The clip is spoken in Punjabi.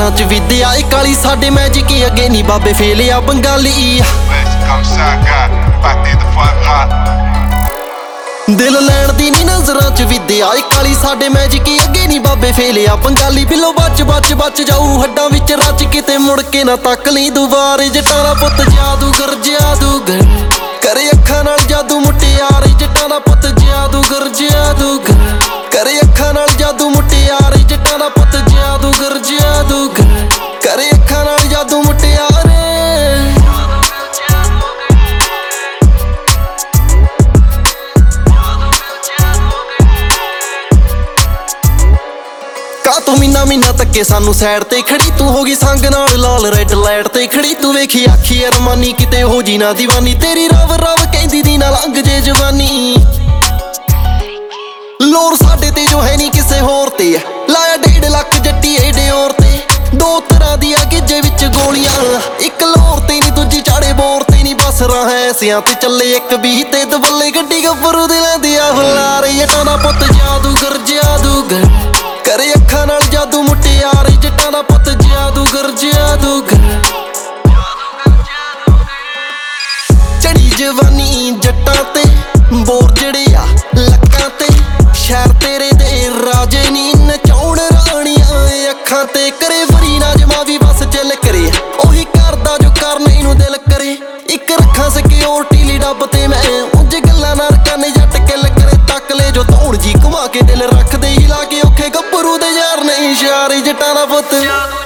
ਨਜ਼ਰਾਂ 'ਚ ਵਿਦਿਆ ਏ ਕਾਲੀ ਸਾਡੇ ਮੈਜਿਕ ਅੱਗੇ ਨਹੀਂ ਬਾਬੇ ਫੇਲ ਆ ਬੰਗਾਲੀ ਦਿਲ ਲੈਣ ਦੀ ਨੀ ਨਜ਼ਰਾਂ 'ਚ ਵਿਦਿਆ ਏ ਕਾਲੀ ਸਾਡੇ ਮੈਜਿਕ ਅੱਗੇ ਨਹੀਂ ਬਾਬੇ ਫੇਲ ਆ ਬੰਗਾਲੀ ਬਿੱਲੋ ਬਚ ਜਾਊ ਹੱਡਾਂ ਵਿੱਚ ਰਚ ਕਿਤੇ ਮੁੜ ਕੇ ਨਾ ਤੱਕ ਲਈ ਦੁਬਾਰੇ ਜੱਟਾਂ ਦਾ ਪੁੱਤ ਜਾਦੂਗਰ ਕਰੇ ਅੱਖਾਂ ਨਾਲ ਜਾਦੂ ਮੁਟਿਆਰੇ ਜੱਟਾਂ ਦਾ ਪੁੱਤ ਜਾਦੂਗਰ ਕਰੇ ਅੱਖਾਂ ਨਾਲ ਜਾਦੂ ਮੁਟਿਆਰੇ ਜੱਟਾਂ ਦਾ ਪੁੱਤ ਜਾਦੂਗਰ ਕਰੇ ਅੱਖਾਂ ਨਾਲ ਜਾਦੂ ਮੁਟਿਆਰੇ ਤੂੰ ਮੀਨਾ ਤੱਕੇ ਸਾਨੂੰ ਸਾਈਡ ਤੇ ਖੜੀ ਤੂੰ ਹੋ ਗਈ ਸੰਗ ਨਾਲ ਲਾਲ ਰੈੱਡ ਲਾਈਟ ਤੇ ਖੜੀ ਤੂੰ ਵੇਖੀ ਆਖੀ ਅਰਮਾਨੀ ਕਿਤੇ ਹੋ ਜੀ ਨਾ ਦੀਵਾਨੀ ਤੇਰੀ ਰਵ ਕਹਿੰਦੀ ਦੀ ਨਾਲ ਅੰਗ ਜੇ ਜਵਾਨੀ ਲੋਰ ਸਾਡੇ ਤੇ ਜੋ ਹੈ ਨਹੀਂ ਕਿਸੇ ਹੋਰ ਤੇ ਲਾਇਆ 1.5 ਲੱਖ ਜੱਟੀ ਏਡੇ ਔਰ ਤੇ ਦੋ ਤਰ੍ਹਾਂ ਦੀਆਂ ਗਿੱਜੇ ਵਿੱਚ ਗੋਲੀਆਂ ਇੱਕ ਲੋਰ ਤੇ ਨਹੀਂ ਦੂਜੀ ਚਾੜੇ ਬੋਰ ਤੇ ਨਹੀਂ ਬਸ ਰਹਾ ਐਸਿਆਂ ਤੇ ਚੱਲੇ ਇੱਕ 20 ਤੇ ਦਬੱਲੇ ਗੱਡੀ ਗੱਭਰੂ ਦੇ ਲੈਂਦੀ ਆ ਹੁਲਾਰੇ ਜੱਟਾਂ ਦਾ ਪੁੱਤ ਜਾਦੂਗਰ ਕਰੇ ਅੱਖਾਂ ਨਾਲ ਜਾਦੂ ਮੁਟਿਆਰੇ ਜੱਟਾਂ ਦਾ ਪੁੱਤ ਜਾਦੂਗਰ ਚੜੀ ਜਵਾਨੀ ਜੱਟਾਂ ਤੇ ਬੋਰ ਜਿਹੜੇ ਆ ਲੱਕਾਂ ਤੇ ਸ਼ਹਿਰ ਤੇਰੇ ਦੇ ਰਾਜੇ ਨੀ ਨਚਾਉਣ ਰਾਣੀਆਂ ਅੱਖਾਂ ਤੇ ਕਰੇ ਵਰੀ ਨਾ ਜਮਾ ਵੀ ਬਸ ਚੱਲ ਕਰੇ ਉਹੀ ਕਰਦਾ ਜੋ ਕਰਨੇ ਨੂੰ ਦਿਲ ਕਰੇ ਇੱਕ ਰੱਖਾਂ ਸਿਕਿਉਰਟੀ ਲਈ ਡੱਬ ਤੇ ਮੈਂ ਉਂਝ ਗੱਲਾਂ ਨਾਲ ਕੰਨ ਜੱਟ ਕਿੱਲ ਕਰੇ ਤੱਕ ਲੈ ਜੋ ਧੌਣ ਜੀ ਘੁਮਾ ਕੇ ਦਿਲ ਰੱਖਦੇ ਹੀ ਲਾ ਕੇ ਔਖੇ ਗੱਭਰੂ ਦੇ ਯਾਰ ਨਹੀਂ ਇਸ਼ਾਰੇ ਜੱਟਾਂ ਦਾ ਪੁੱਤ